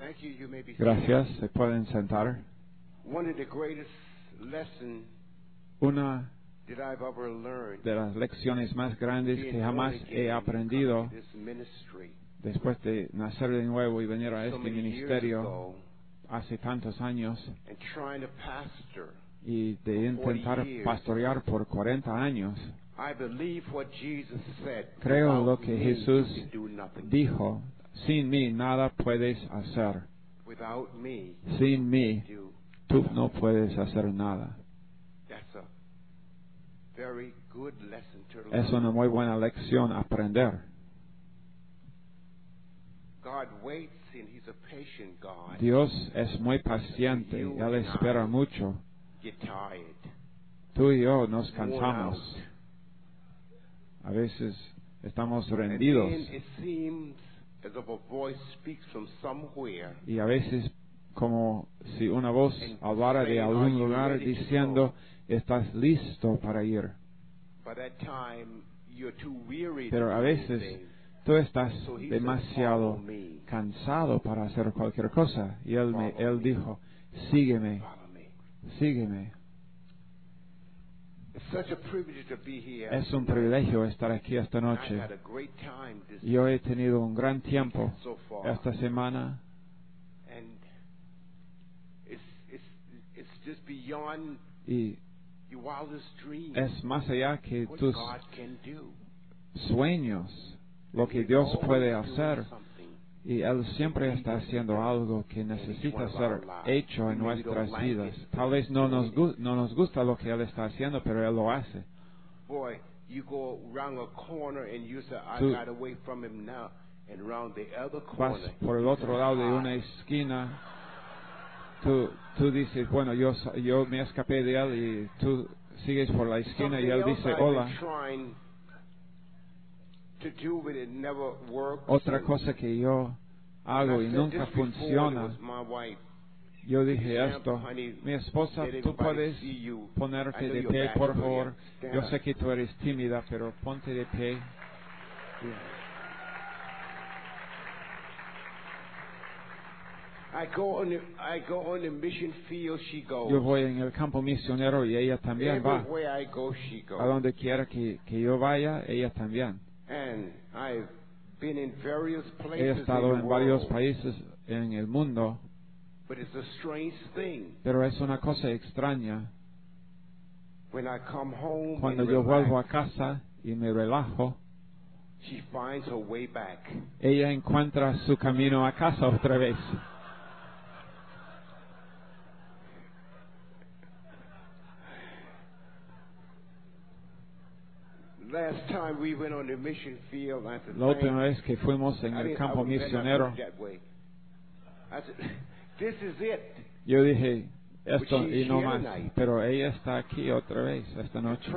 Gracias, se pueden sentar. Una de las lecciones más grandes que jamás he aprendido después de nacer de nuevo y venir a este ministerio hace tantos años y de intentar pastorear por 40 años. Creo lo que Jesús dijo: sin mí nada puedes hacer. Sin mí tú no puedes hacer nada. Es una muy buena lección aprender. Dios es muy paciente y Él espera mucho. Tú y yo nos cansamos. A veces estamos rendidos. Y a veces como si una voz hablara de algún lugar diciendo: estás listo para ir. Pero a veces tú estás demasiado cansado para hacer cualquier cosa. Y Él dijo: sígueme, sígueme. Es un privilegio estar aquí esta noche. Yo he tenido un gran tiempo esta semana. Y es más allá que tus sueños, lo que Dios puede hacer. Y Él siempre está haciendo algo que necesita ser hecho en nuestras vidas. Tal vez no nos gusta lo que Él está haciendo, pero Él lo hace. Vas por el otro lado de una esquina. Tú dices: bueno, yo me escapé de Él, y tú sigues por la esquina y Él dice: hola. Otra cosa que yo hago y nunca funciona. Yo dije esto: mi esposa, tú puedes ponerte de pie, por favor. Yo sé que tú eres tímida, pero ponte de pie. Yo voy en el campo misionero y ella también va. A donde quiera que yo vaya, ella también. He estado en varios países en el mundo, pero es una cosa extraña. Cuando yo vuelvo a casa y me relajo, ella encuentra su camino a casa otra vez. La última vez que fuimos en el campo misionero, yo dije esto y no más, pero ella está aquí otra vez esta noche.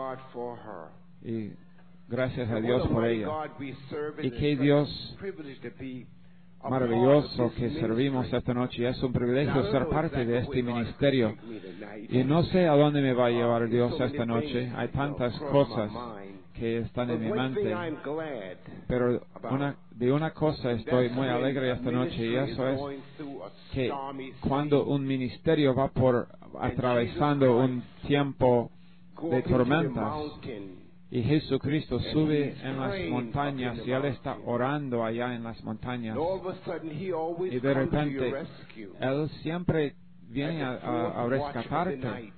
Y gracias a Dios por ella. Y qué Dios maravilloso que servimos esta noche. Es un privilegio ser parte de este ministerio. Y no sé a dónde me va a llevar Dios esta noche. Hay tantas cosas que están en mi mente. Pero de una cosa estoy muy alegre esta noche, y eso es que cuando un ministerio va atravesando un tiempo de tormentas, y Jesucristo sube en las montañas y Él está orando allá en las montañas, y de repente Él siempre viene a rescatarte.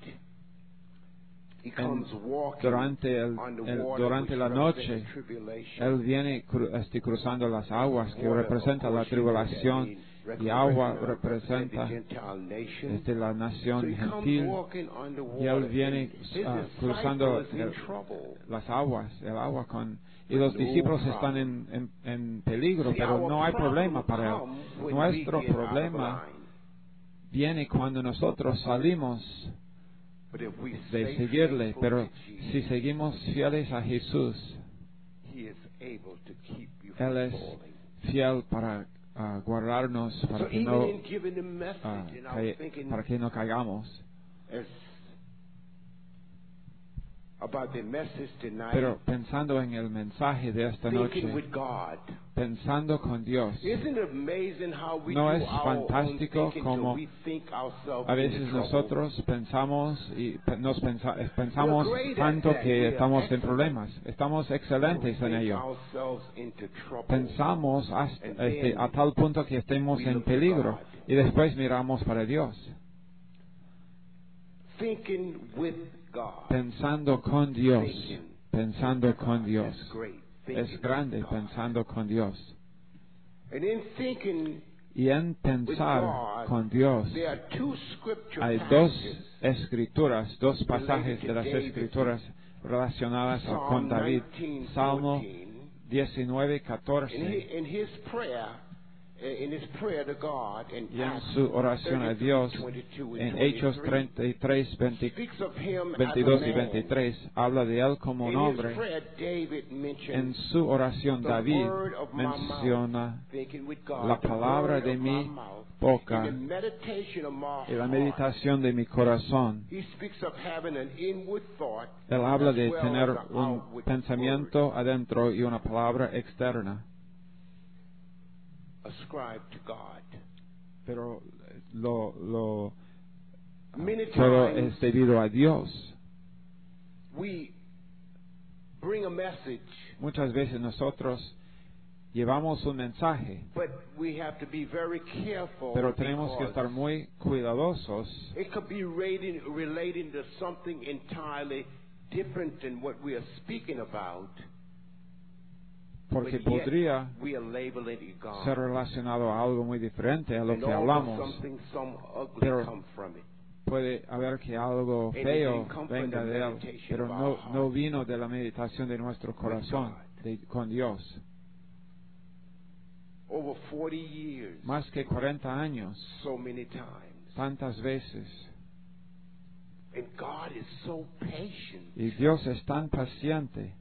Durante la noche Él viene cruzando las aguas, que representa la tribulación, y agua representa la nación gentil, y Él viene cruzando las aguas, el agua y los discípulos están en peligro, pero no hay problema para Él. Nuestro problema viene cuando nosotros salimos de seguirle, pero si seguimos fieles a Jesús, Él es fiel para guardarnos, para que no caigamos. Pero pensando en el mensaje de esta noche, pensando con Dios, ¿no es fantástico como a veces nosotros pensamos y pensamos tanto que estamos en problemas? Estamos excelentes en ello. Pensamos a tal punto que estemos en peligro y después miramos para Dios. Pensando con Dios, pensando con Dios. Es grande pensando con Dios. Y en pensar con Dios, hay dos escrituras, dos pasajes de las escrituras relacionadas con David. Salmo 19:14. Y en su oración a Dios, en Hechos 33, 22 y 23, habla de él como un hombre. En su oración, David menciona la palabra de mi boca y la meditación de mi corazón. Él habla de tener un pensamiento adentro y una palabra externa. Pero todo es debido a Dios. Muchas veces nosotros llevamos un mensaje, pero tenemos que estar muy cuidadosos. Porque podría ser relacionado a algo muy diferente a lo que hablamos, pero puede haber que algo feo venga de él, pero no vino de la meditación de nuestro corazón con Dios. Más que 40 años, tantas veces. Y Dios es tan paciente.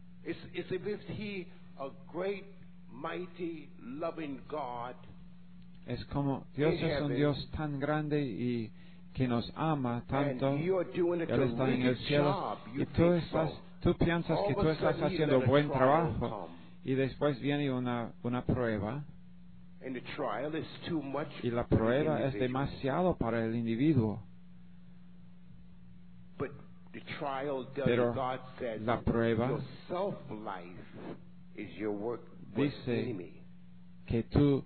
Es como Dios es un Dios tan grande y que nos ama tanto. Él está en el cielo y tú piensas que tú estás haciendo buen trabajo y después viene una prueba y la prueba es demasiado para el individuo. Pero la prueba dice que tu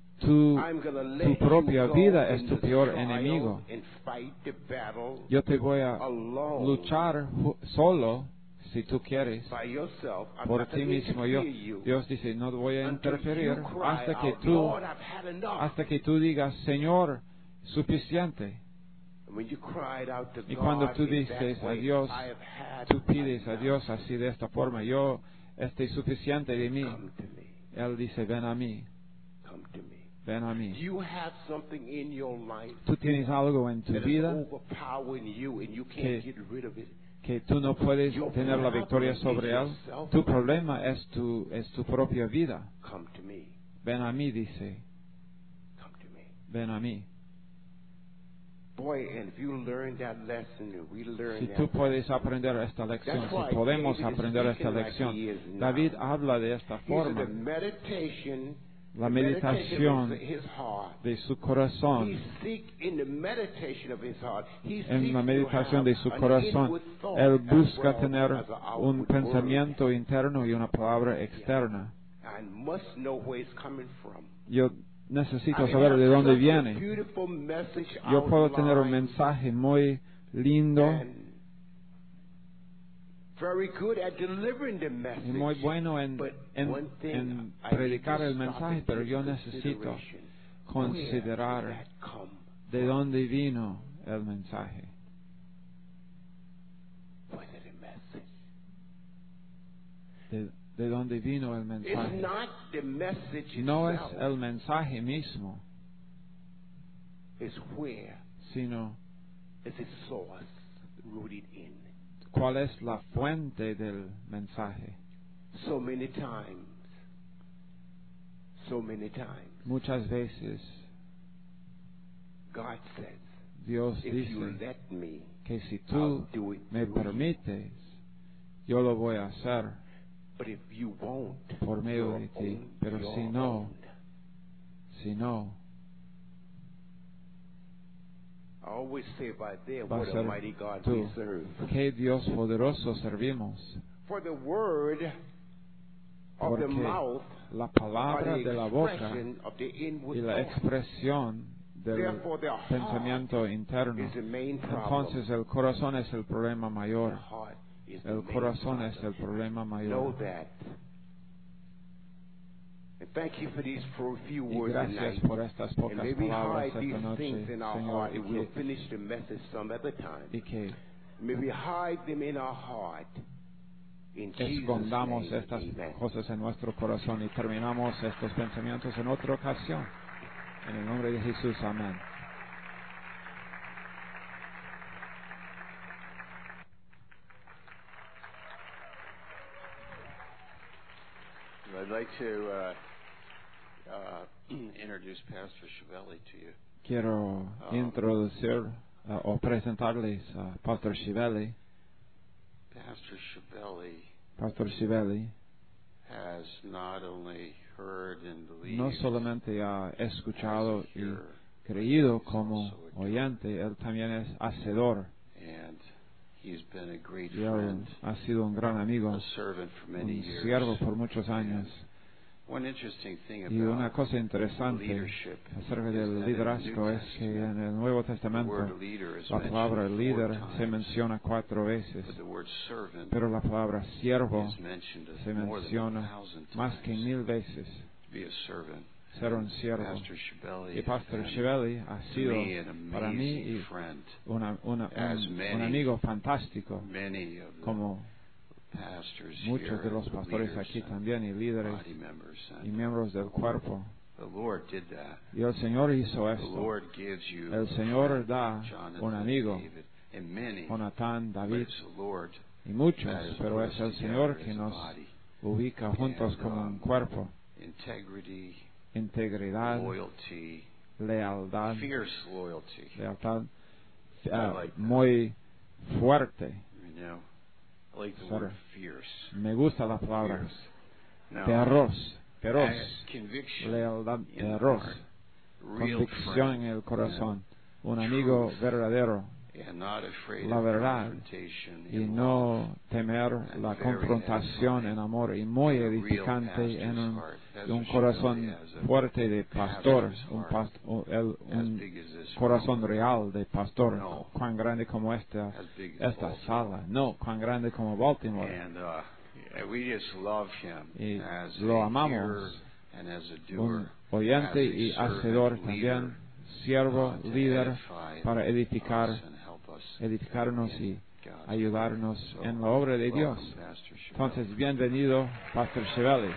propia vida es tu peor enemigo. Yo te voy a luchar solo, si tú quieres, por ti mismo. Dios dice, no voy a interferir hasta que tú digas, Señor, suficiente. Y cuando tú dices a Dios, tú pides a Dios así de esta forma, yo estoy suficiente de mí. Él dice, ven a mí. Ven a mí. Tú tienes algo en tu vida que tú no puedes tener la victoria sobre él. Tu problema es tu propia vida. Ven a mí, dice. Ven a mí. Si tú puedes aprender esta lección, si podemos aprender esta lección, David habla de esta forma. La meditación de su corazón. En la meditación de su corazón, él busca tener un pensamiento interno y una palabra externa. Yo necesito saber de dónde viene. Yo puedo tener un mensaje muy lindo y muy bueno en predicar el mensaje, pero yo necesito considerar de dónde vino el mensaje. De dónde vino el mensaje. No es el mensaje mismo, sino cuál es la fuente del mensaje. Muchas veces Dios dice que si tú me permites, yo lo voy a hacer But if you won't, por medio you're de ti. owned. Pero You're si no, owned. I always say about there, va a what a ser mighty God tú. we serve. Qué Dios poderoso servimos. For the word of the Porque mouth la are palabra the de la boca expression of the inward y la thought. expresión del Therefore, the heart pensamiento interno. is the main problem. Entonces el corazón es el problema The mayor. heart is the El main corazón problem. es el problema Know mayor. that. And thank you for these few Y words gracias tonight. por estas And pocas may we palabras hide these esta noche, things in our Señor, heart, and we'll finish the message some other time. y que May we hide them in our heart. In Jesus' escondamos name, estas amen. cosas en nuestro corazón y terminamos estos pensamientos en otra ocasión. En el nombre de Jesús, amén. I'd like to introduce Pastor Chiavelli to you. Quiero introducir o presentarles a Pastor Chiavelli. Pastor Chiavelli Pastor Chiavelli has not only heard and believed, no solamente ha escuchado y creído como oyente, él también es hacedor. and he's been a great Y él friend, ha sido un gran amigo, a servant for many un years. siervo por muchos años. One interesting thing Y una about cosa interesante leadership acerca is del that in the liderazgo New es que Testament, en el Nuevo the Testamento word leader is la palabra mentioned líder 4 se times, menciona 4 veces, but the word servant pero la palabra siervo is mentioned se more than menciona 1,000 más que times. 1000 veces. To be a servant. Ser un siervo. Pastor Chiavelli Y Pastor has Chiavelli ha been, sido to me, an para mí amazing y friend. un amigo fantástico, Many of the como pastors muchos here de los and pastores leaders aquí and también y líderes body members, y and miembros del cuerpo. the Lord did that. Y el Señor hizo The esto. Lord gives you El a Señor friend, da Jonathan, un amigo, David, and many, Jonatán, but David it's the Lord y muchos, that has pero put es us el together Señor as que a nos body. ubica juntos And, como un cuerpo. Integrity, Integridad, loyalty, lealtad, fierce loyalty. lealtad I like that. muy fuerte. You know, I like the Sorry. word fierce. Me gusta la palabra Fierce. Now, feroz, conviction lealtad in the feroz, heart, real convicción en friend, el corazón, un Truth. amigo verdadero and not afraid la of verdad, confrontation y in love. no temer And la very confrontación edifying. en amor, y muy And a real edificante en pastor's heart. Pastor un corazón Chiavelli has a fuerte de pastor, pastor's un, heart as un big as this corazón room. real de pastor, No. cuán grande como As big as esta Baltimore. sala, no, cuán grande como Baltimore. And we just love him Y as lo a amamos, hearer and as a doer, un oyente as a y servant hacedor leader, también, siervo, to líder, edify para us edificar, and help us edificarnos in y God's ayudarnos will. en la obra de Dios. Welcome, Pastor Chiavelli. Entonces, bienvenido, Pastor Chiavelli.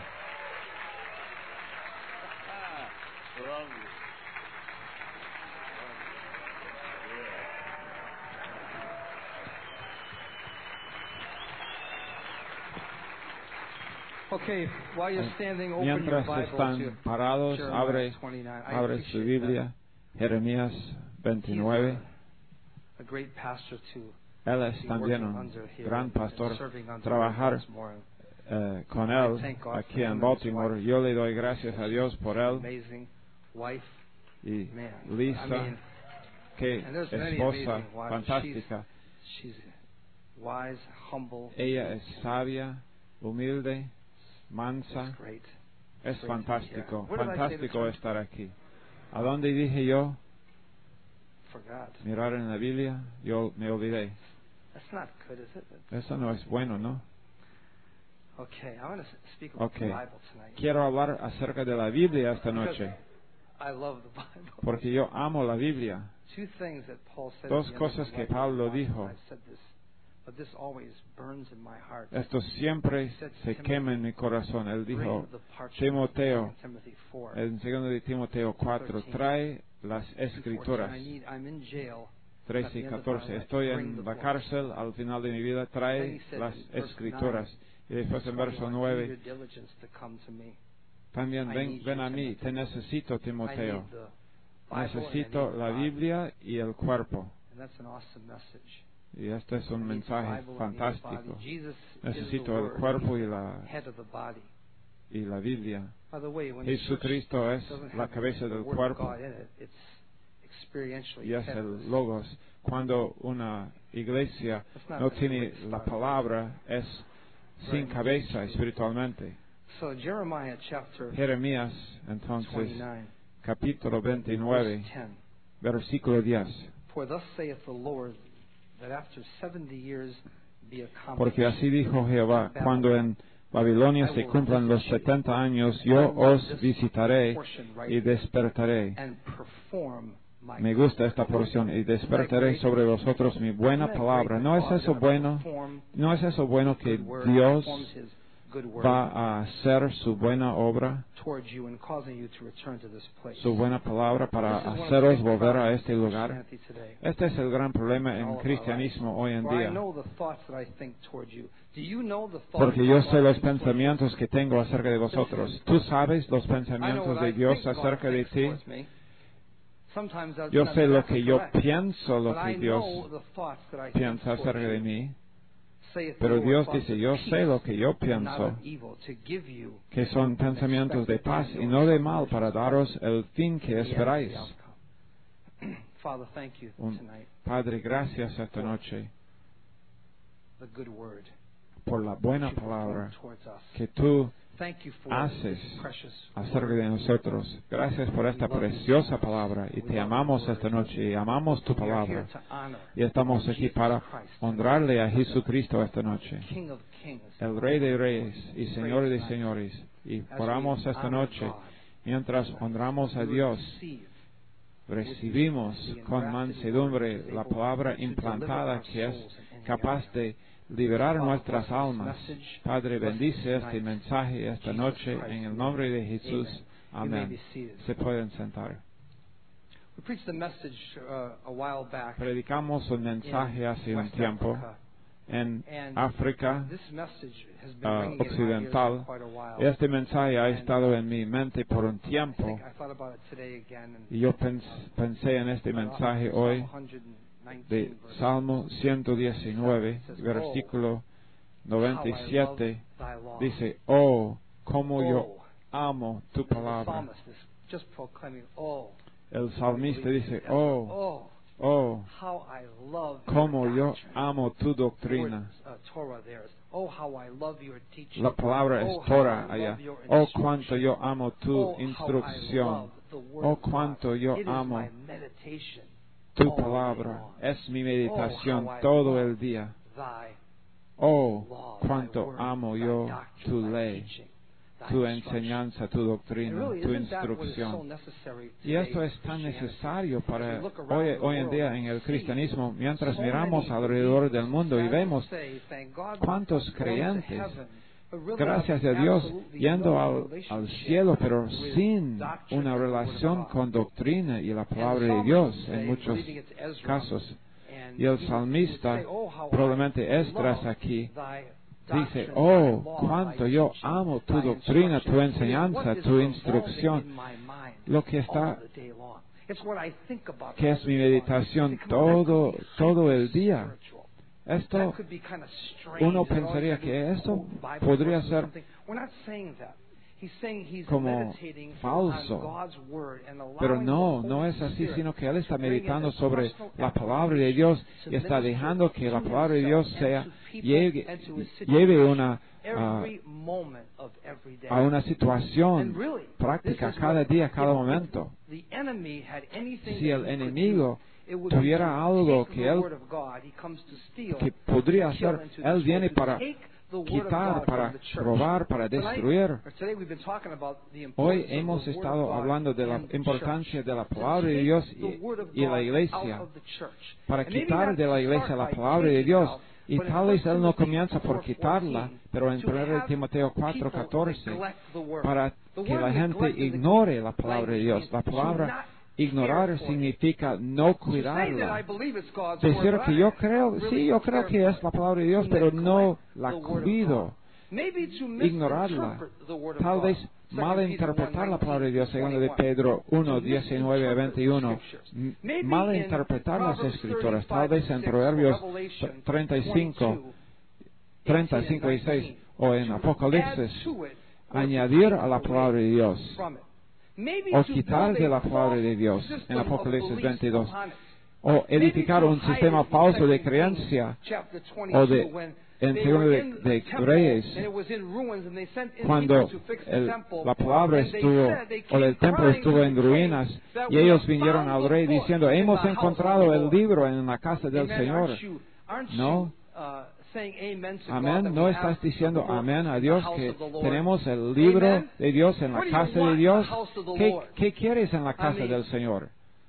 Okay, while you're standing, open your Mientras Bible están to parados, Jeremiah 29. I abre su appreciate Biblia, Jeremías that. 29. He's a great pastor too. Él es Be también working un under here gran and pastor. serving under Trabajar Baltimore. con I él thank God aquí for him en and his Baltimore. wife. Yo le doy gracias a Dios por él Amazing wife, y man. Lisa, I mean, qué and there's many esposa amazing wives. fantástica. She's wise, humble. Ella es sabia, humilde, mansa. It's great. Es Great to be fantástico, here. Where did I say the fantástico church? estar aquí. ¿A dónde dije yo? Forgot. Mirar en la Biblia, yo me olvidé. That's not good, is it? Eso no es bueno, ¿no? Okay, I want to speak about Okay. the Bible tonight. Quiero hablar acerca de la Biblia esta Because noche, I love the Bible. porque yo amo la Biblia. Two things that Paul said. Dos at the end of cosas his que letter. Pablo Once, dijo. I've said this, but this always burns in my heart. Esto siempre se quema en mi corazón. Él dijo, Bring the parchment, Timoteo, 2 Timothy 4. en 2 de Timoteo 4, trae las escrituras. I'm in jail. 13 y 14. Estoy en la cárcel al final de mi vida, trae las escrituras. Y después en verso 9, también ven a mí, te necesito, Timoteo. Necesito la Biblia y el cuerpo. And that's an awesome message. Y este es un I need the mensaje Bible, I need the fantástico. body. Jesus is Necesito the el Word, cuerpo he's the head of the body. y la Biblia. By the way, when the church Jesucristo es doesn't la have cabeza the del Word of cuerpo God in it, it's experientially y es headless. el Logos. Cuando una iglesia That's not no a good way tiene to la start. palabra, es sin cabeza espiritualmente. So Jeremiah chapter Jeremías, entonces, 29, capítulo verse 29, 10. versículo 10. For thus saith the Lord, that after 70 years be accomplished, Porque así dijo Jehová, cuando en Babilonia se cumplan los 70 años, yo os visitaré y despertaré. and perform my Me gusta esta porción, y despertaré sobre vosotros mi buena palabra. ¿No es eso bueno? ¿No es eso bueno que Dios va a hacer su buena obra, towards you and causing you to return to this place? su buena palabra para This is one of the haceros big volver a problems este in lugar? Christianity today. Este es el gran problema en All of our cristianismo hoy en For I día. know the thoughts that I think toward you. Do you know the thoughts Porque yo of sé God los I think toward you? pensamientos que tengo acerca de vosotros. ¿Tú sabes los I know pensamientos what de I Dios think God acerca de thinks ti? towards me. Sometimes that's Yo not sé lo exactly que yo correct. pienso, lo But que I Dios know the thoughts that I think piensa toward acerca de you. mí. Saith the Pero Lord, Dios thoughts dice, of yo peace sé lo que yo and not pienso, of evil, to give you que son pensamientos de paz y no de mal, para daros el fin que the end of the esperáis. outcome. Father, thank you Un- tonight. Padre, gracias esta noche The good word por la that buena you perform palabra towards us. que tú Thank you for haces this precious acerca word. de nosotros. Gracias por esta preciosa palabra y te amamos esta noche y amamos tu We are here palabra. to honor Y estamos aquí Jesus para Christ, honrarle a Jesucristo esta noche, King of Kings, el Rey de Reyes y Señor de Señores. Y As we oramos esta honor noche, God, mientras honramos a we Dios, receive recibimos con mansedumbre la palabra implantada que es capaz de liberar nuestras almas. Padre, bendice este mensaje esta noche en el nombre de Jesús. You may Amén. be seated. Se pueden sentar. We preached a message a while back Predicamos un in mensaje hace un West tiempo Africa, en and África this message has been ringing in my ears occidental. for quite a while. Este mensaje ha estado en mi mente por un I tiempo think I thought about it today again, and y yo pensé en este mensaje hoy de Salmo 119, versículo 97. Dice, oh, cómo yo amo tu palabra. El salmista dice, oh, oh, cómo yo amo tu doctrina. La palabra es Torah allá. Oh, cuánto yo amo tu instrucción. Oh, cuánto yo amo tu palabra. Es mi meditación todo el día. Oh, cuánto amo yo tu ley, tu enseñanza, tu doctrina, tu instrucción. Y esto es tan necesario para hoy en día en el cristianismo, mientras miramos alrededor del mundo y vemos cuántos creyentes, gracias a Dios, yendo al cielo, pero sin una relación con doctrina y la palabra de Dios en muchos casos. Y el salmista, probablemente Esdras aquí, dice, oh, cuánto yo amo tu doctrina, tu enseñanza, tu instrucción, lo que está, que es mi meditación todo el día. Esto, uno pensaría que esto podría ser como falso, pero no es así, sino que él está meditando sobre la palabra de Dios y está dejando que la palabra de Dios lleve a una situación práctica cada día, cada momento. Si el enemigo tuviera algo que él que podría hacer, él viene para quitar, para robar, para destruir. Hoy hemos estado hablando de la importancia de la palabra de Dios y la iglesia, para quitar de la iglesia la palabra de Dios. Y tal vez él no comienza por quitarla, pero en 1 Timoteo 4:14, para que la gente ignore la palabra de Dios. La palabra ignorar significa no cuidarla. Decir que yo creo que es la palabra de Dios, pero no la cuido. Ignorarla. Tal vez malinterpretar la palabra de Dios, segundo de Pedro 1, 19 a 21, malinterpretar las escrituras, tal vez en Proverbios 35 y 6, o en Apocalipsis, añadir a la palabra de Dios, o quitar de la palabra de Dios, en Apocalipsis 22, o edificar un sistema falso de creencia, o en segundo de Reyes, cuando la palabra estuvo, o el templo estuvo en ruinas, y ellos vinieron al rey diciendo, hemos encontrado el libro en la casa del Señor. ¿No? Amén. ¿No estás diciendo amén a Dios que tenemos el libro de Dios en la casa de Dios? ¿Qué quieres en la casa del Señor?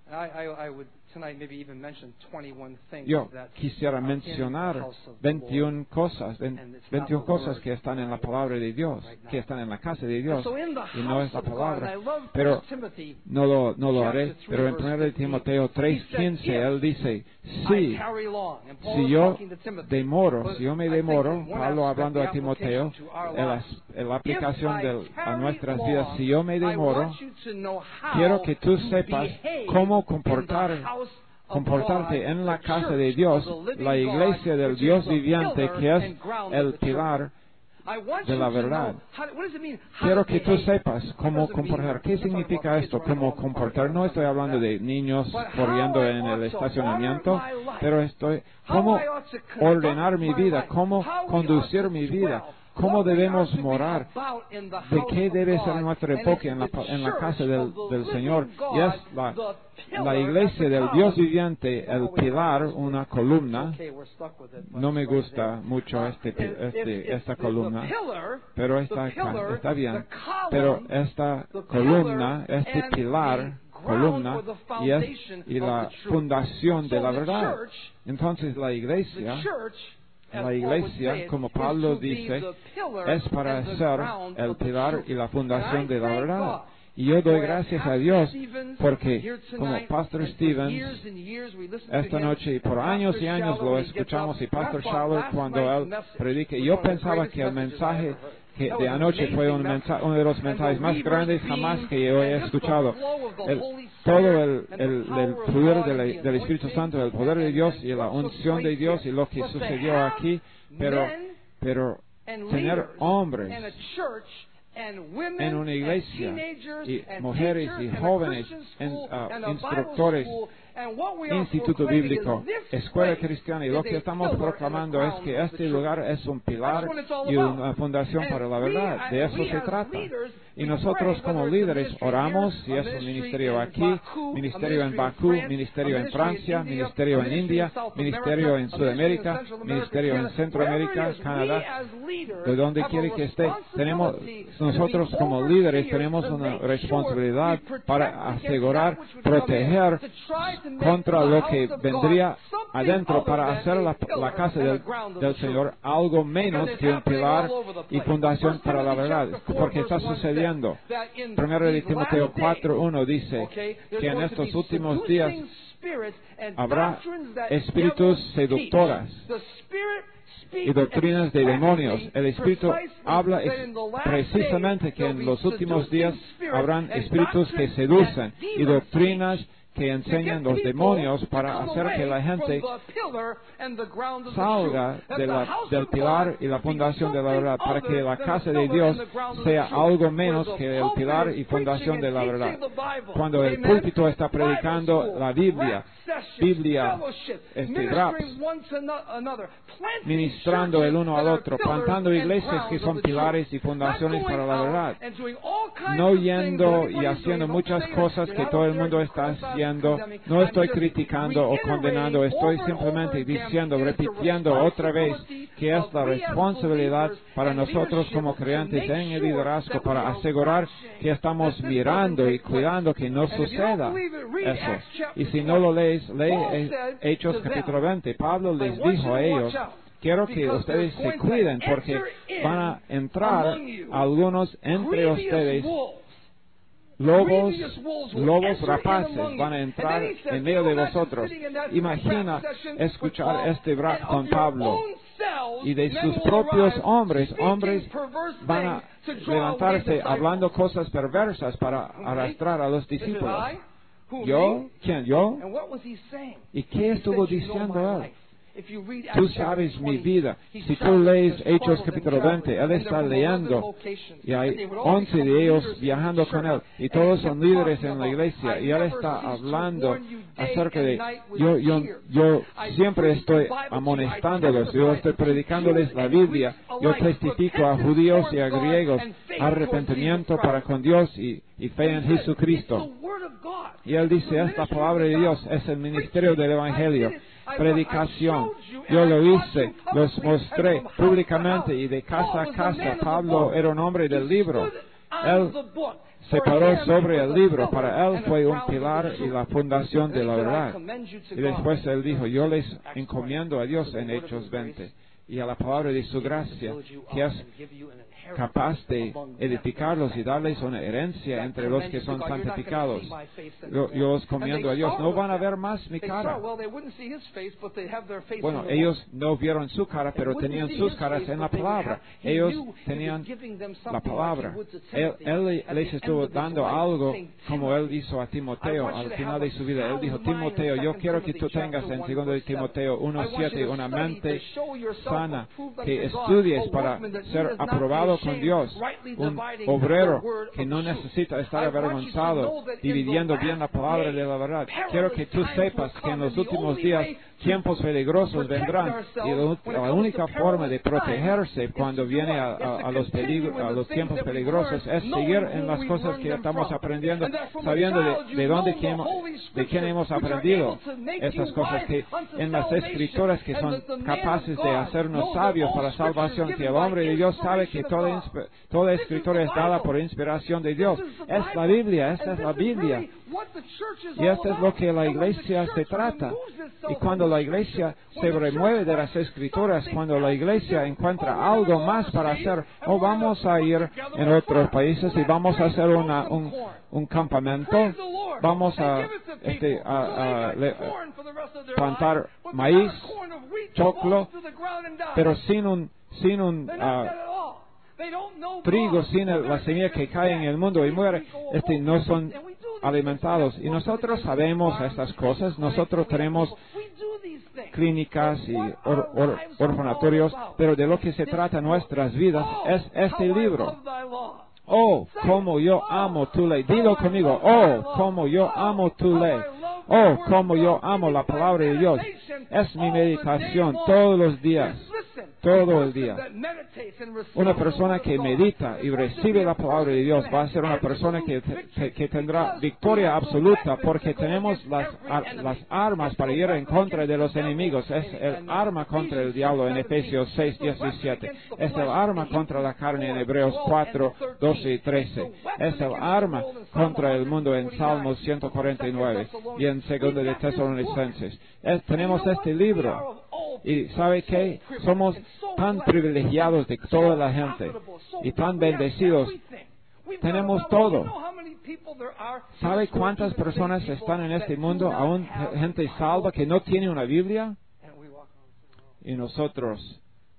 Yo quisiera mencionar 21 cosas que están en la palabra de Dios, que están en la casa de Dios, y no es la palabra. Pero no lo haré. Pero en 1 Timoteo 3:15 él dice, si yo me demoro, Pablo hablando a Timoteo, en la aplicación a nuestras vidas, si yo me demoro, quiero que tú sepas cómo comportarte en la casa de Dios, la iglesia del Dios viviente, que es el pilar de la verdad. Quiero que tú sepas cómo comportar. ¿Qué significa esto? Cómo comportar. No estoy hablando de niños corriendo en el estacionamiento, pero cómo ordenar mi vida, cómo conducir mi vida, cómo debemos morar, de qué debe ser nuestro enfoque en la casa del Señor. Y es la iglesia del Dios viviente, el pilar, una columna. No me gusta mucho esta columna, pero está bien. Pero esta columna, este pilar, y la fundación de la verdad. Entonces la iglesia, como Pablo dice, es para ser el pilar y la fundación de la verdad. Y yo doy gracias a Dios porque, como Pastor Stevens, esta noche y por años y años lo escuchamos, y Pastor Schaller cuando él predica, yo pensaba que el mensaje de anoche fue uno de los mensajes más grandes jamás que yo he escuchado. Todo el fluir del Espíritu Santo, el poder de Dios y la unción de Dios y lo que sucedió aquí, pero tener hombres en una iglesia, y mujeres y jóvenes, instructores, instituto bíblico, escuela cristiana, y lo que estamos proclamando es que este lugar es un pilar y una fundación para la verdad. De eso se trata. Y nosotros como líderes oramos, si es un ministerio aquí, ministerio en Bakú, ministerio en Francia, ministerio en India, ministerio en Sudamérica, ministerio en Centroamérica, Canadá, de donde quiere que esté. Nosotros como líderes tenemos una responsabilidad para asegurar, proteger contra lo que vendría adentro, para hacer la casa del Señor algo menos que un pilar y fundación para la verdad. Porque está sucediendo. 1 Timoteo 4:1 dice que en estos últimos días habrá espíritus seductoras y doctrinas de demonios. El Espíritu habla precisamente que en los últimos días habrán espíritus que seducen y doctrinas que enseñan los demonios, para hacer que la gente salga del pilar y la fundación de la verdad, para que la casa de Dios sea algo menos que el pilar y fundación de la verdad. Cuando el púlpito está predicando la Biblia, raps, ministrando el uno al otro, plantando iglesias que son pilares y fundaciones para la verdad, no yendo y haciendo muchas cosas que todo el mundo está haciendo. No estoy criticando o condenando, estoy simplemente diciendo, repitiendo otra vez que es la responsabilidad para nosotros como creyentes en el liderazgo, para asegurar que estamos mirando y cuidando que no suceda eso. Y si no lo lees, lee Hechos capítulo 20. Pablo les dijo a ellos, quiero que ustedes se cuiden porque van a entrar algunos entre ustedes, lobos rapaces van a entrar en medio de vosotros. Imagina escuchar este rap con Pablo. y de sus propios hombres van a levantarse hablando cosas perversas para arrastrar a los discípulos. ¿Yo? ¿Quién? ¿Yo? ¿Y qué estuvo diciendo él? Tú sabes mi vida. Si tú lees Hechos capítulo 20, él está leyendo y hay 11 de ellos viajando con él y todos son líderes en la iglesia y él está hablando acerca de yo siempre estoy amonestándolos, yo estoy predicándoles la Biblia, yo testifico a judíos y a griegos arrepentimiento para con Dios y fe en Jesucristo. Y él dice, esta palabra de Dios es el ministerio del Evangelio. Predicación. Yo lo hice, los mostré públicamente y de casa a casa. Pablo era un hombre del libro. Él se paró sobre el libro. Para él fue un pilar y la fundación de la verdad. Y después él dijo, yo les encomiendo a Dios en Hechos 20 y a la palabra de su gracia, que es capaz de edificarlos y darles una herencia entre los que son santificados. Yo os encomiendo a Dios. No van a ver más mi cara. Bueno, ellos no vieron su cara, pero tenían sus caras en la palabra. Ellos tenían la palabra. Él les estuvo dando algo como él hizo a Timoteo al final de su vida. Él dijo, Timoteo, yo quiero que tú tengas en 2 de Timoteo 1:7 una mente sana, que estudies para ser aprobado con Dios, un obrero que no necesita estar avergonzado, dividiendo bien la palabra de la verdad. Quiero que tú sepas que en los últimos días tiempos peligrosos vendrán y la única forma de protegerse cuando viene a los tiempos peligrosos es seguir en las cosas que estamos aprendiendo, sabiendo de quién hemos aprendido esas cosas, que en las escrituras que son capaces de hacernos sabios para salvación, que el hombre de Dios sabe que toda escritura es dada por inspiración de Dios. Es la Biblia, esta es la Biblia. Y esto es lo que la iglesia se trata. Y cuando la iglesia se remueve de las escrituras, cuando la iglesia encuentra algo más para hacer, vamos a ir en otros países y vamos a hacer un campamento, vamos a plantar maíz, choclo, pero sin un trigo, sin la semilla que cae en el mundo y muere, no son alimentados. Y nosotros sabemos estas cosas. Nosotros tenemos clínicas y orfanatorios, pero de lo que se trata en nuestras vidas es este libro. Oh, cómo yo amo tu ley. Dilo conmigo. Oh, cómo yo amo tu ley. Oh, cómo yo amo la palabra de Dios. Es mi meditación todos los días. Todo el día. Una persona que medita y recibe la palabra de Dios va a ser una persona que tendrá victoria absoluta, porque tenemos las armas para ir en contra de los enemigos. Es el arma contra el diablo en Efesios 6:17. Es el arma contra la carne en Hebreos 4:12 y 13. Es el arma contra el mundo en Salmos 149 y en 2 de Tesalonicenses. Tenemos este libro. Y ¿sabe qué? Somos tan privilegiados de toda la gente y tan bendecidos. Tenemos todo. ¿Sabe cuántas personas están en este mundo, aún gente salva, que no tiene una Biblia? Y nosotros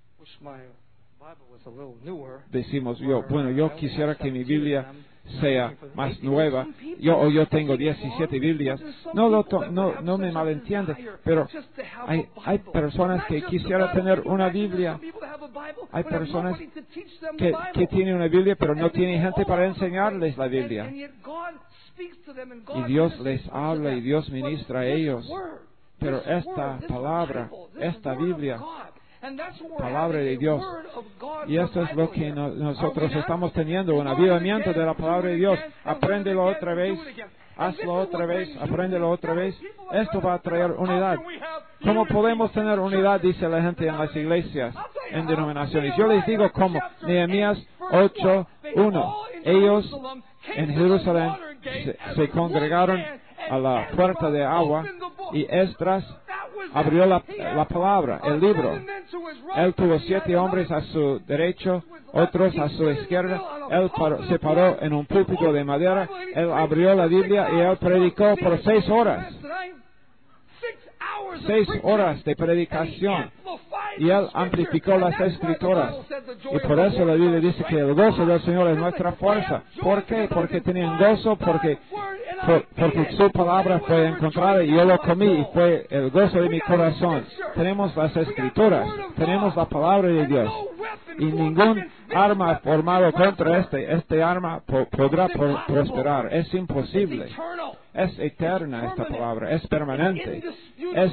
decimos, yo quisiera que mi Biblia sea más nueva. Yo tengo 17 Biblias. No me malentiende, pero hay personas que quisieran tener una Biblia. Hay personas que tienen una Biblia, pero no tienen gente para enseñarles la Biblia. Y Dios les habla y Dios ministra a ellos. Pero esta palabra, esta Biblia, palabra de Dios. Y esto es lo que nosotros estamos teniendo, un avivamiento de la palabra de Dios. Apréndelo otra vez, hazlo otra vez, apréndelo otra vez. Esto va a traer unidad. ¿Cómo podemos tener unidad? Dice la gente en las iglesias, en denominaciones. Yo les digo cómo. Nehemías 8:1. Ellos en Jerusalén se congregaron a la puerta de agua y Esdras abrió la palabra, el libro. Él tuvo 7 hombres a su derecho, otros a su izquierda. Él se paró en un púlpito de madera. Él abrió la Biblia y él predicó por 6 horas. 6 horas de predicación y él amplificó las Escrituras. Y por eso la Biblia dice que el gozo del Señor es nuestra fuerza. ¿Por qué? Porque tenían gozo, porque su palabra fue encontrada y yo lo comí y fue el gozo de mi corazón. Tenemos las Escrituras, tenemos la palabra de Dios. Y ningún arma formado contra este arma podrá prosperar. Es imposible. Es eterna esta palabra, es permanente, es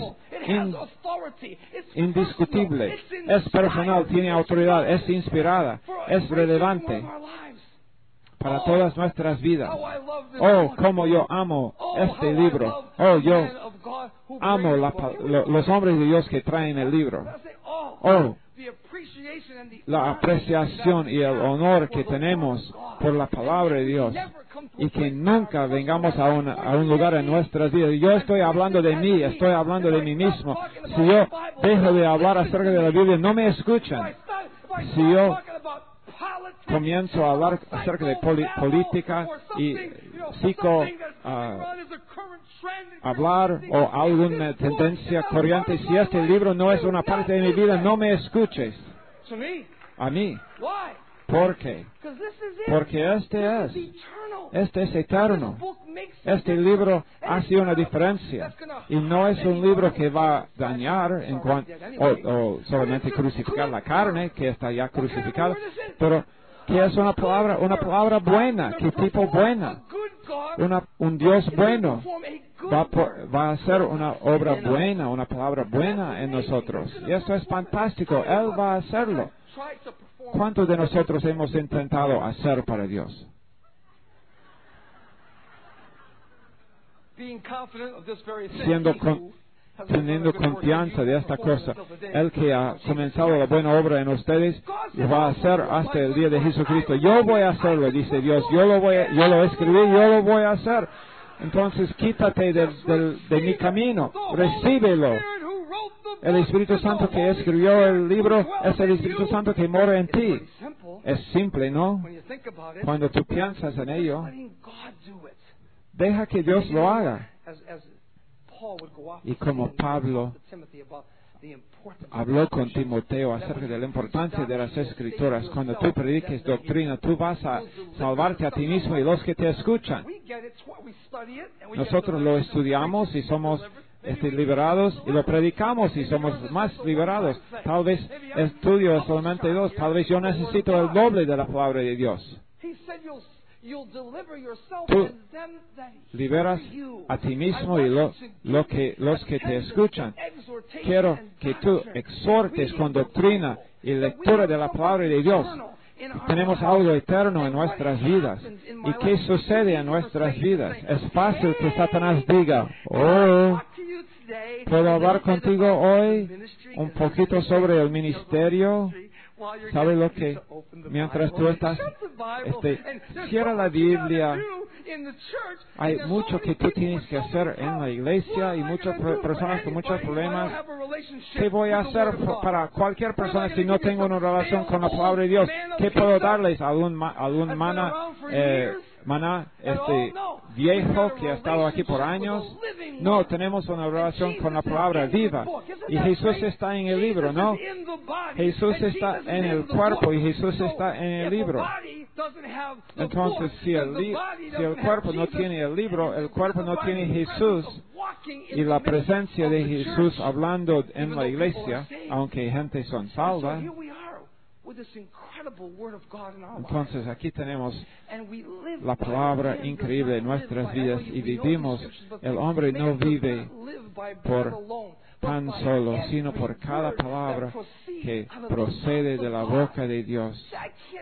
indiscutible, es personal, tiene autoridad, es inspirada, es relevante para todas nuestras vidas. Oh, cómo yo amo este libro. Oh, yo amo los hombres de Dios que traen el libro. Oh, la apreciación y el honor que tenemos por la palabra de Dios, y que nunca vengamos a un lugar en nuestras vidas. Yo estoy hablando de mí, estoy hablando de mí mismo. Si yo dejo de hablar acerca de la Biblia, no me escuchan. Si yo comienzo a hablar acerca de política y hablar o alguna tendencia corriente, si este libro no es una parte de mi vida, no me escuches. A mí. ¿Por qué? Porque este es eterno. Este libro hace una diferencia. Y no es un libro que va a dañar o solamente crucificar la carne, que está ya crucificada, pero que es una palabra buena. ¿Qué tipo buena? Un Dios bueno va a hacer una obra buena, una palabra buena en nosotros. Y esto es fantástico. Él va a hacerlo. ¿Cuántos de nosotros hemos intentado hacer para Dios? Teniendo confianza de esta cosa, el que ha comenzado la buena obra en ustedes lo va a hacer hasta el día de Jesucristo. Yo voy a hacerlo, dice Dios. Yo lo escribí, yo lo voy a hacer. Entonces quítate de mi camino, recíbelo. El Espíritu Santo que escribió el libro es el Espíritu Santo que mora en ti. Es simple, ¿no? Cuando tú piensas en ello, deja que Dios lo haga. Y como Pablo habló con Timoteo acerca de la importancia de las Escrituras, cuando tú prediques doctrina, tú vas a salvarte a ti mismo y los que te escuchan. Nosotros lo estudiamos y somos liberados, y lo predicamos y somos más liberados. Tal vez estudio solamente 2, tal vez yo necesito el doble de la palabra de Dios. Tú liberas a ti mismo y los que te escuchan. Quiero que tú exhortes con doctrina y lectura de la palabra de Dios. Tenemos algo eterno en nuestras vidas. ¿Y qué sucede en nuestras vidas? Es fácil que Satanás diga, oh, ¿puedo hablar contigo hoy un poquito sobre el ministerio? ¿Sabe lo que? Mientras tú estás, cierra la Biblia. Hay mucho que tú tienes que hacer en la iglesia y muchas personas con muchos problemas. ¿Qué voy a hacer para cualquier persona si no tengo una relación con la palabra de Dios? ¿Qué puedo darles? ¿Algún maná viejo que ha estado aquí por años? No, tenemos una relación con la palabra viva. Y Jesús está en el libro, ¿no? Jesús está en el cuerpo y Jesús está en el libro. Entonces, si el cuerpo no tiene el libro, el cuerpo no tiene Jesús y la presencia de Jesús hablando en la iglesia, aunque gente son salva. Entonces aquí tenemos la palabra increíble en nuestras vidas y vivimos. El hombre no vive por pan solo, sino por cada palabra que procede de la boca de Dios.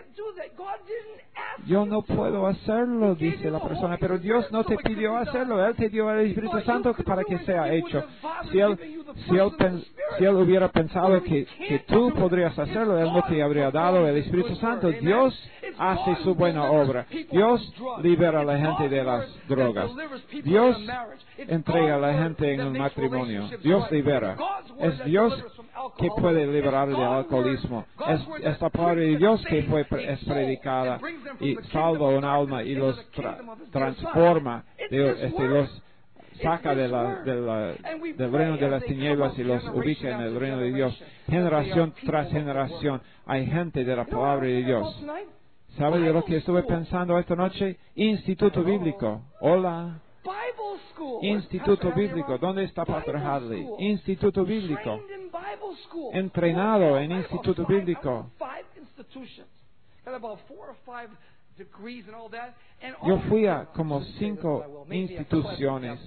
Yo no puedo hacerlo, dice la persona, pero Dios no te pidió hacerlo. Él te dio el Espíritu Santo para que sea hecho. Si Él hubiera pensado que tú podrías hacerlo, Él no te habría dado el Espíritu Santo. Dios hace su buena obra. Dios libera a la gente de las drogas. Dios entrega a la gente en el matrimonio. Dios libera. Es Dios que puede liberar del alcoholismo. Es la palabra de Dios que es predicada y salva un alma y los transforma, los saca del reino de las tinieblas y los ubica en el reino de Dios. Generación tras generación hay gente de la palabra de Dios. ¿Sabe de lo que estuve pensando esta noche? Instituto Bíblico. Hola. Instituto Bíblico. ¿Dónde está Pastor Hadley? Instituto Bíblico. Entrenado en Instituto Bíblico. Yo fui a como 5 instituciones.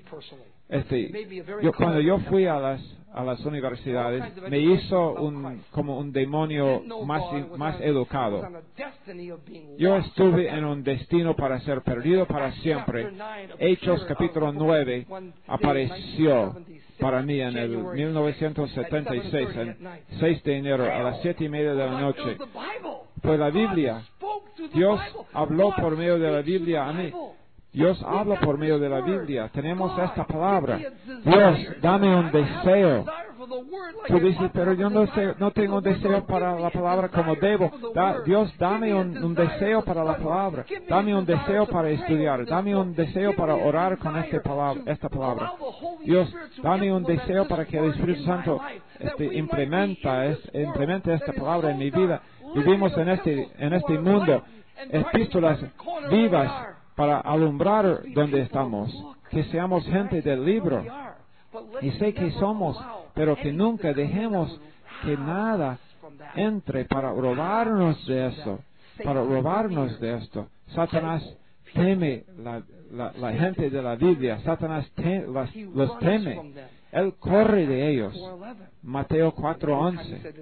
Cuando yo fui a las universidades, me hizo como un demonio más educado. Yo estuve en un destino para ser perdido para siempre. Hechos capítulo 9 apareció para mí en el 1976, el 6 de enero a las 7:30 de la noche. Fue la Biblia. Dios habló por medio de la Biblia a mí. Dios habla por medio de la Biblia. Tenemos esta palabra. Dios, dame un deseo. Tú dices, pero yo no tengo un deseo para la palabra como debo. Dios, dame un deseo para la palabra. Dame un deseo para estudiar. Dame un deseo para orar con esta palabra. Dios, dame un deseo para que el Espíritu Santo implemente esta palabra en mi vida. Vivimos en este mundo epístolas vivas para alumbrar donde estamos, que seamos gente del libro. Y sé que somos, pero que nunca dejemos que nada entre para robarnos de esto. Satanás teme la gente de la Biblia. Satanás los teme. Él corre de ellos. Mateo 4:11.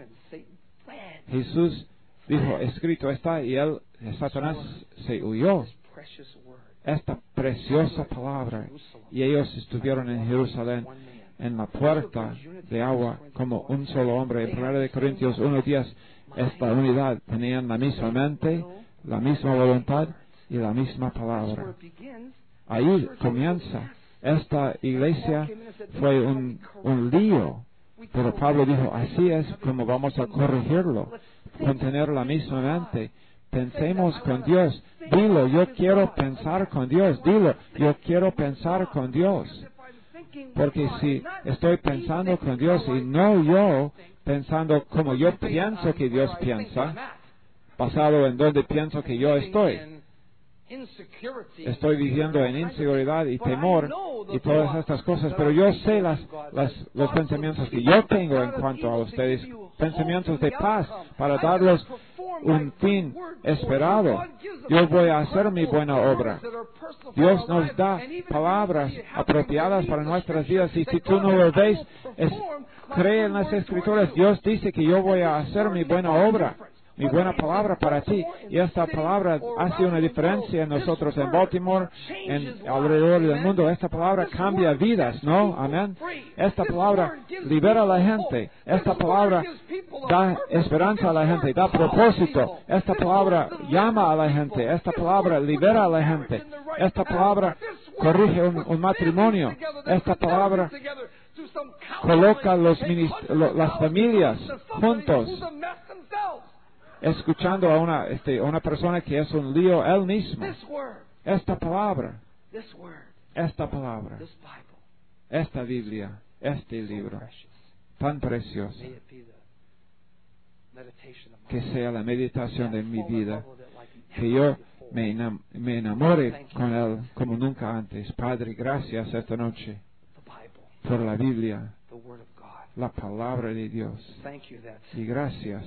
Jesús dijo, escrito está, y Satanás se huyó. Esta preciosa palabra. Y ellos estuvieron en Jerusalén, en la puerta de agua, como un solo hombre. En 1 Corintios 1:10, esta unidad, tenían la misma mente, la misma voluntad y la misma palabra. Ahí comienza. Esta iglesia fue un lío. Pero Pablo dijo, así es como vamos a corregirlo, con tener la misma mente. Pensemos con Dios. Dilo, yo quiero pensar con Dios. Dilo, yo quiero pensar con Dios. Porque si estoy pensando con Dios y no yo pensando como yo pienso que Dios piensa, basado en donde pienso que yo estoy viviendo en inseguridad y temor y todas estas cosas, pero yo sé los pensamientos que yo tengo en cuanto a ustedes, pensamientos de paz, para darles un fin esperado. Yo voy a hacer mi buena obra. Dios nos da palabras apropiadas para nuestras vidas, y si tú no lo ves, cree en las Escrituras. Dios dice que yo voy a hacer mi buena obra, mi buena palabra para ti. Y esta palabra hace una diferencia en nosotros, en Baltimore, alrededor del mundo. Esta palabra cambia vidas, ¿no? Amén. Esta palabra libera a la gente. Esta palabra da esperanza a la gente, da propósito. Esta palabra llama a la gente. Esta palabra libera a la gente. Esta palabra corrige un matrimonio. Esta palabra coloca las familias juntos, escuchando a una persona que es un lío él mismo. Esta palabra, esta Biblia, este libro tan precioso, que sea la meditación de mi vida, que yo me enamore con él como nunca antes. Padre, gracias esta noche por la Biblia, la palabra de Dios. Y gracias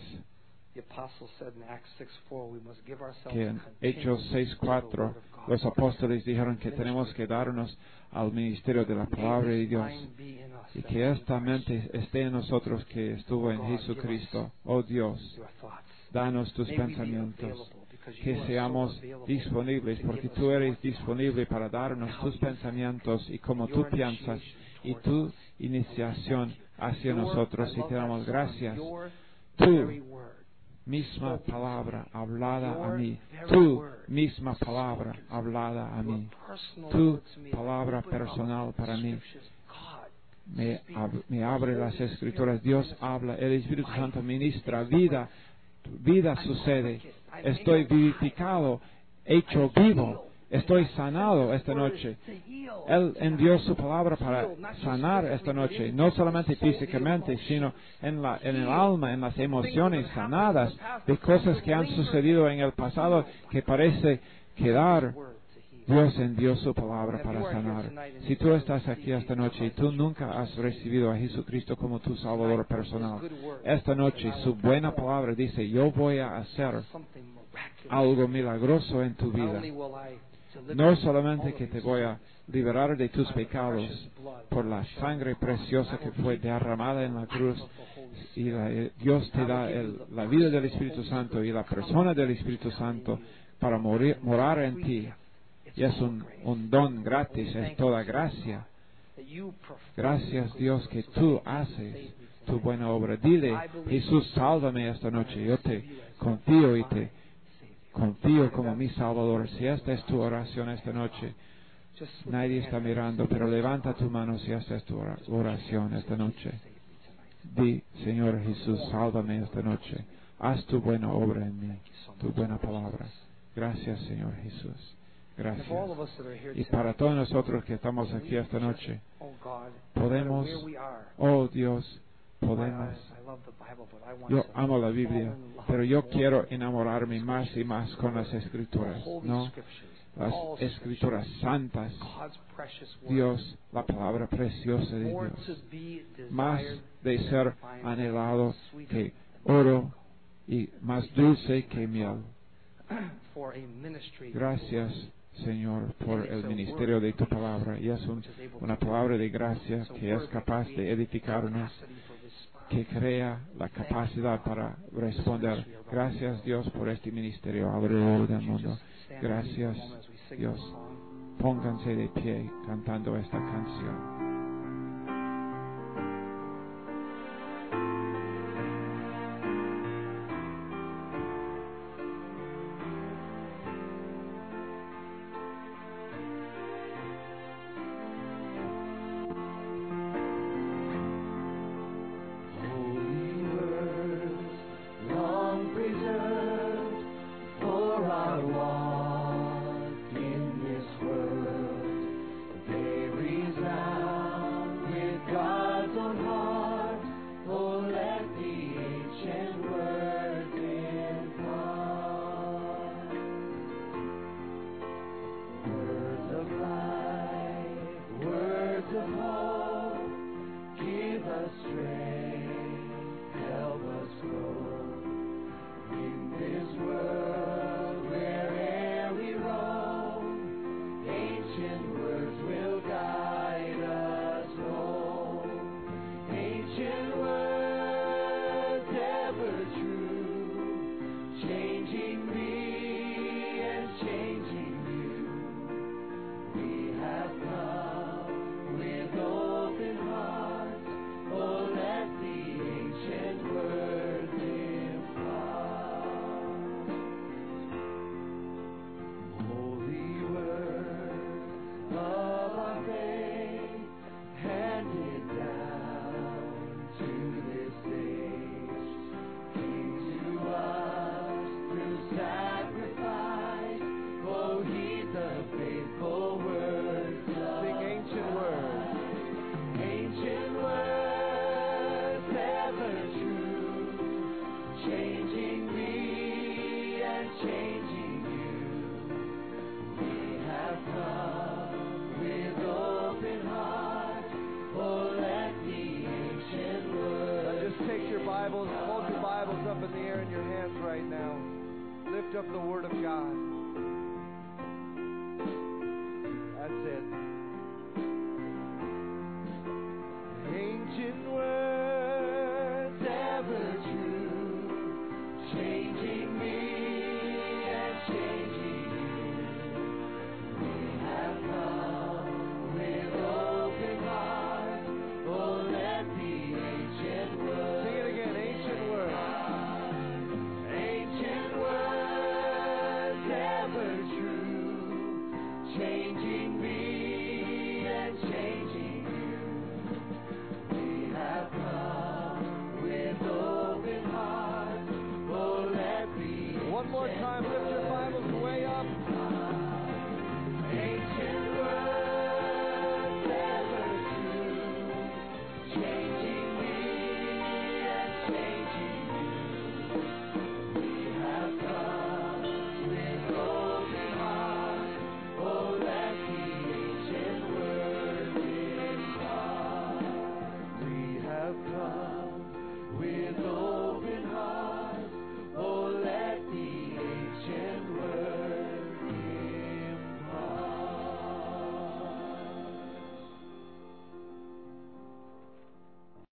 que en Hechos 6:4 los apóstoles dijeron que tenemos que darnos al ministerio de la palabra de Dios, y que esta mente esté en nosotros que estuvo en Jesucristo. Oh Dios, danos tus pensamientos, que seamos disponibles, porque tú eres disponible para darnos tus pensamientos y como tú piensas y tu iniciación hacia nosotros, y te damos gracias. Tu misma palabra hablada a mí, tu misma palabra hablada a mí, tu palabra personal para mí. Me abre las Escrituras. Dios habla, el Espíritu Santo ministra, vida sucede. Estoy vivificado, hecho vivo. estoy sanado esta noche. Él envió su palabra para sanar esta noche, no solamente físicamente, sino en el alma, en las emociones sanadas de cosas que han sucedido en el pasado que parece quedar. Dios envió su palabra para sanar. Si tú estás aquí esta noche y tú nunca has recibido a Jesucristo como tu Salvador personal, esta noche su buena palabra dice, yo voy a hacer algo milagroso en tu vida. No solamente que te voy a liberar de tus pecados por la sangre preciosa que fue derramada en la cruz, y Dios te da la vida del Espíritu Santo y la persona del Espíritu Santo para morar en ti. Y es un don gratis, es toda gracia. Gracias, Dios, que tú haces tu buena obra. Dile, Jesús, sálvame esta noche. Yo te confío y te confío como mi Salvador. Si esta es tu oración esta noche, nadie está mirando, pero levanta tu mano si esta es tu oración esta noche. Di, Señor Jesús, sálvame esta noche. Haz tu buena obra en mí, tu buena palabra. Gracias, Señor Jesús. Gracias. Y para todos nosotros que estamos aquí esta noche, podemos, oh Dios, podemos. Yo amo la Biblia, pero yo quiero enamorarme más y más con las Escrituras, ¿no? Las Escrituras santas. Dios, la palabra preciosa de Dios. Más de ser anhelado que oro y más dulce que miel. Gracias, Señor, por el ministerio de tu palabra. Y es una palabra de gracia que es capaz de edificarnos, que crea la capacidad para responder. Gracias, Dios, por este ministerio alrededor del mundo. Gracias, Dios. Pónganse de pie cantando esta canción. Hold your Bibles up in the air in your hands right now. Lift up the Word of God. That's it.